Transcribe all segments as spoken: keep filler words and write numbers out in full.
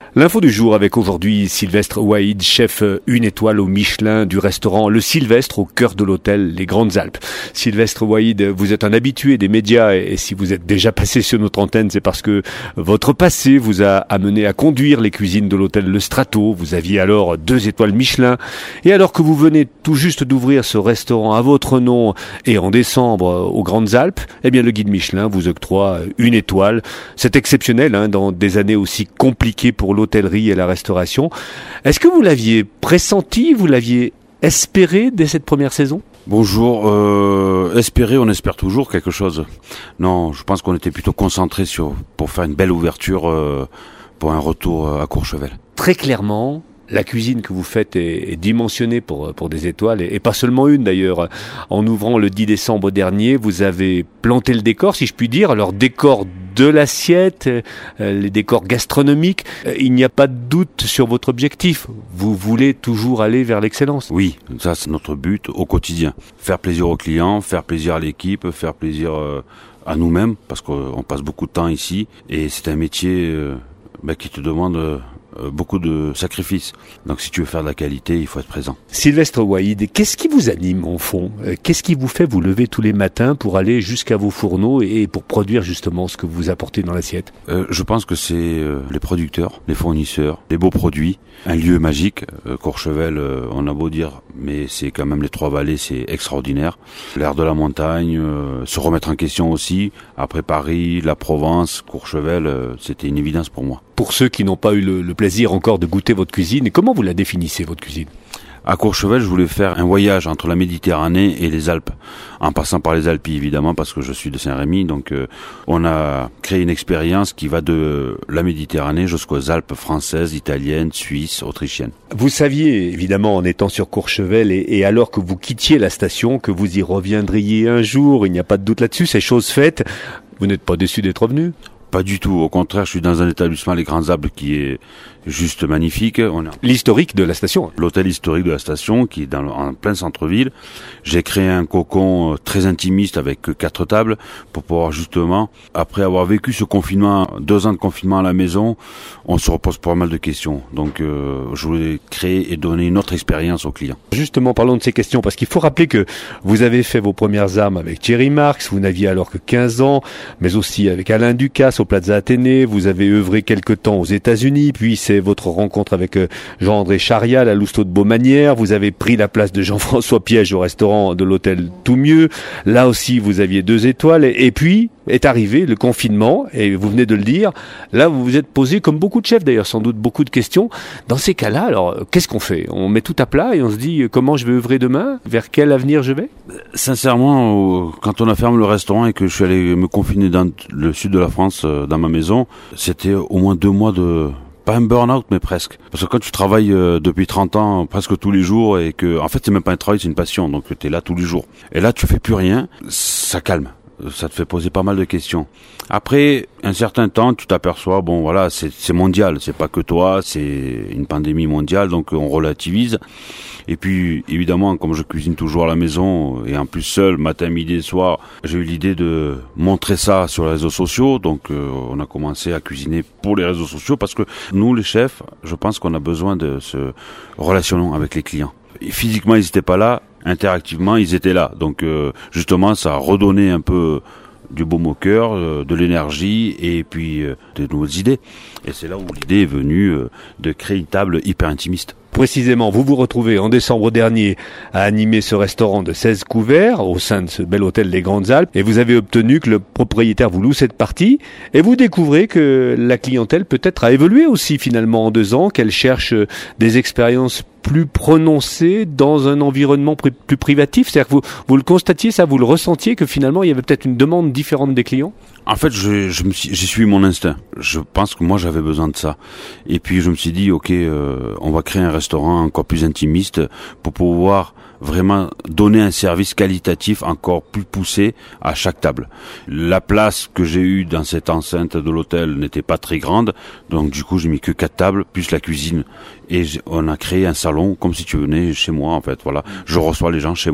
L'info du jour avec aujourd'hui Sylvestre Ouahid, chef une étoile au Michelin du restaurant Le Sylvestre au cœur de l'hôtel Les Grandes Alpes. Sylvestre Ouahid, vous êtes un habitué des médias et si vous êtes déjà passé sur notre antenne, c'est parce que votre passé vous a amené à conduire les cuisines de l'hôtel Le Strato. Vous aviez alors deux étoiles Michelin et alors que vous venez tout juste d'ouvrir ce restaurant à votre nom et en décembre aux Grandes Alpes, eh bien le guide Michelin vous octroie une étoile. C'est exceptionnel hein, dans des années aussi compliquées pour l'hôtellerie et la restauration. Est-ce que vous l'aviez pressenti, vous l'aviez espéré dès cette première saison ? Bonjour, euh, espérer, on espère toujours quelque chose. Non, je pense qu'on était plutôt concentrés sur pour faire une belle ouverture euh, pour un retour à Courchevel. Très clairement, la cuisine que vous faites est, est dimensionnée pour, pour des étoiles, et, et pas seulement une d'ailleurs. En ouvrant le dix décembre dernier, vous avez planté le décor, si je puis dire, alors décor de l'assiette, euh, les décors gastronomiques. Euh, il n'y a pas de doute sur votre objectif. Vous voulez toujours aller vers l'excellence. Oui, ça c'est notre but au quotidien. Faire plaisir aux clients, faire plaisir à l'équipe, faire plaisir euh, à nous-mêmes, parce qu'on passe beaucoup de temps ici, et c'est un métier euh, bah, qui te demande... Euh, beaucoup de sacrifices. Donc si tu veux faire de la qualité, il faut être présent. Sylvestre Ouahid, qu'est-ce qui vous anime au fond ? Qu'est-ce qui vous fait vous lever tous les matins pour aller jusqu'à vos fourneaux et pour produire justement ce que vous apportez dans l'assiette ? euh, Je pense que c'est euh, les producteurs, les fournisseurs, les beaux produits, un lieu magique. Euh, Courchevel, euh, on a beau dire, mais c'est quand même les Trois-Vallées, c'est extraordinaire. L'air de la montagne, euh, se remettre en question aussi. Après Paris, la Provence, Courchevel, euh, c'était une évidence pour moi. Pour ceux qui n'ont pas eu le, le plaisir encore de goûter votre cuisine, comment vous la définissez, votre cuisine ? À Courchevel, je voulais faire un voyage entre la Méditerranée et les Alpes, en passant par les Alpes évidemment, parce que je suis de Saint-Rémy. Donc euh, on a créé une expérience qui va de la Méditerranée jusqu'aux Alpes françaises, italiennes, suisses, autrichiennes. Vous saviez évidemment en étant sur Courchevel et, et alors que vous quittiez la station, que vous y reviendriez un jour, il n'y a pas de doute là-dessus, c'est chose faite. Vous n'êtes pas déçu d'être revenu ? Pas du tout, au contraire, je suis dans un établissement, les Grandes Alpes, qui est juste magnifique. On a l'historique de la station. L'hôtel historique de la station, qui est dans le, en plein centre-ville. J'ai créé un cocon très intimiste avec quatre tables pour pouvoir justement, après avoir vécu ce confinement, deux ans de confinement à la maison, on se repose pas mal de questions. Donc, euh, je voulais créer et donner une autre expérience aux clients. Justement, parlons de ces questions, parce qu'il faut rappeler que vous avez fait vos premières armes avec Thierry Marx, vous n'aviez alors que quinze ans, mais aussi avec Alain Ducasse au Plaza Athénée, vous avez œuvré quelque temps aux États-Unis, puis c'est votre rencontre avec Jean-André Charial à l'Housteau de Beaumanière, vous avez pris la place de Jean-François Piège au restaurant de l'hôtel Tout Mieux, là aussi vous aviez deux étoiles, et puis est arrivé le confinement, et vous venez de le dire, là vous vous êtes posé, comme beaucoup de chefs d'ailleurs, sans doute beaucoup de questions. Dans ces cas-là, alors qu'est-ce qu'on fait ? On met tout à plat et on se dit comment je vais œuvrer demain ? Vers quel avenir je vais ? Sincèrement, quand on a fermé le restaurant et que je suis allé me confiner dans le sud de la France, dans ma maison, c'était au moins deux mois de... pas un burn-out, mais presque. Parce que quand tu travailles euh, depuis trente ans, presque tous les jours, et que, en fait, c'est même pas un travail, c'est une passion, donc t'es là tous les jours. Et là, tu fais plus rien, ça calme. Ça te fait poser pas mal de questions. Après un certain temps, tu t'aperçois, bon voilà, c'est, c'est mondial, c'est pas que toi, c'est une pandémie mondiale, donc on relativise. Et puis évidemment, comme je cuisine toujours à la maison, et en plus seul, matin, midi et soir, j'ai eu l'idée de montrer ça sur les réseaux sociaux, donc euh, on a commencé à cuisiner pour les réseaux sociaux, parce que nous les chefs, je pense qu'on a besoin de se relationner avec les clients. Et physiquement, ils n'étaient pas là, interactivement, ils étaient là. Donc, euh, justement, ça a redonné un peu du baume au cœur, euh, de l'énergie et puis euh, de nouvelles idées. Et c'est là où l'idée est venue euh, de créer une table hyper intimiste. Précisément, vous vous retrouvez en décembre dernier à animer ce restaurant de seize couverts au sein de ce bel hôtel des Grandes Alpes et vous avez obtenu que le propriétaire vous loue cette partie et vous découvrez que la clientèle peut-être a évolué aussi finalement en deux ans, qu'elle cherche des expériences plus prononcées dans un environnement plus, plus privatif. C'est-à-dire que vous, vous le constatiez, ça, vous le ressentiez que finalement il y avait peut-être une demande différente des clients ? En fait, je, je me suis, j'ai suivi mon instinct. Je pense que moi, j'avais besoin de ça. Et puis, je me suis dit, ok, euh, on va créer un restaurant encore plus intimiste pour pouvoir vraiment donner un service qualitatif encore plus poussé à chaque table. La place que j'ai eue dans cette enceinte de l'hôtel n'était pas très grande, donc du coup, j'ai mis que quatre tables plus la cuisine. Et on a créé un salon comme si tu venais chez moi, en fait. Voilà, je reçois les gens chez moi.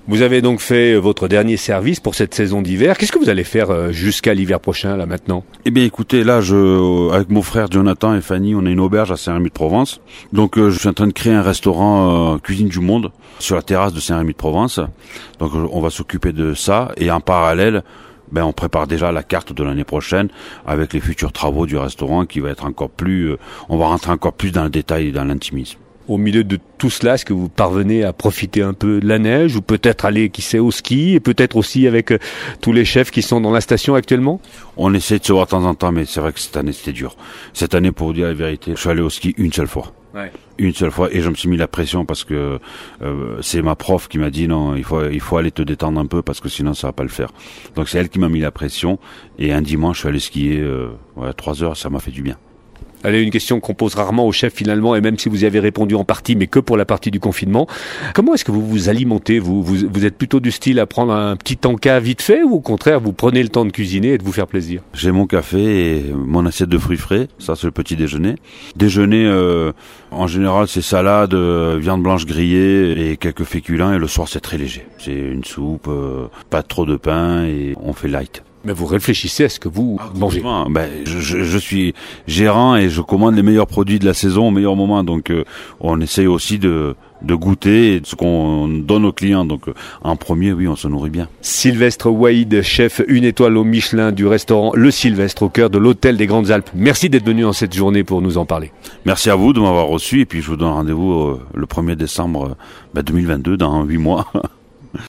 Vous avez donc fait votre dernier service pour cette saison d'hiver. Qu'est-ce que vous allez faire jusqu'à l'hiver prochain, là, maintenant? Eh bien, écoutez, là, je, avec mon frère Jonathan et Fanny, on a une auberge à Saint-Rémy-de-Provence. Donc, euh, je suis en train de créer un restaurant euh, Cuisine du Monde sur la terrasse de Saint-Rémy-de-Provence. Donc, on va s'occuper de ça. Et en parallèle, ben, on prépare déjà la carte de l'année prochaine avec les futurs travaux du restaurant qui va être encore plus, euh, on va rentrer encore plus dans le détail et dans l'intimisme. Au milieu de tout cela, est-ce que vous parvenez à profiter un peu de la neige ou peut-être aller, qui sait, au ski et peut-être aussi avec euh, tous les chefs qui sont dans la station actuellement? On essaie de se voir de temps en temps, mais c'est vrai que cette année c'était dur. Cette année, pour vous dire la vérité, je suis allé au ski une seule fois. Ouais. Une seule fois et je me suis mis la pression parce que euh, c'est ma prof qui m'a dit non, il faut il faut aller te détendre un peu parce que sinon ça va pas le faire. Donc c'est elle qui m'a mis la pression et un dimanche je suis allé skier euh, ouais, trois heures, ça m'a fait du bien. Allez, une question qu'on pose rarement aux chefs finalement, et même si vous y avez répondu en partie, mais que pour la partie du confinement. Comment est-ce que vous vous alimentez, vous, vous, vous êtes plutôt du style à prendre un petit tanka vite fait, ou au contraire, vous prenez le temps de cuisiner et de vous faire plaisir? J'ai mon café et mon assiette de fruits frais, ça c'est le petit déjeuner. Déjeuner, euh, en général, c'est salade, euh, viande blanche grillée et quelques féculents, et le soir c'est très léger. C'est une soupe, euh, pas trop de pain, et on fait light. Mais vous réfléchissez à ce que vous ah, mangez. Ben, je, je, je suis gérant et je commande les meilleurs produits de la saison au meilleur moment. Donc, euh, on essaye aussi de, de goûter ce qu'on donne aux clients. Donc, euh, en premier, oui, on se nourrit bien. Sylvestre Waïd, chef une étoile au Michelin du restaurant Le Sylvestre au cœur de l'hôtel des Grandes Alpes. Merci d'être venu en cette journée pour nous en parler. Merci à vous de m'avoir reçu et puis je vous donne rendez-vous euh, le premier décembre euh, ben deux mille vingt-deux, dans huit mois.